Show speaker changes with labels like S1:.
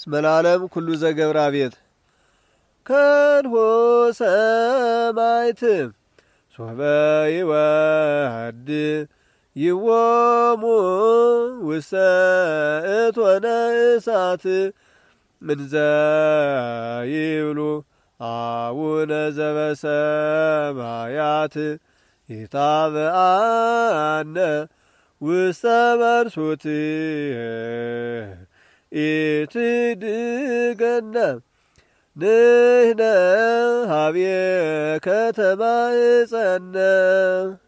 S1: እስመ ለዓለም ኩሉ ዘገብራ ቤት ከንሆ ሰማይት ሶበ ይወድ ይዎሙ ውስተ እቶነ እሳት እንዘ ይብሉ አቡነ ዘበሰማያት ይታበአነ ውስተ መንሱት ኢትድገነ ንሕነ ሀቤከ ተማኅፀነ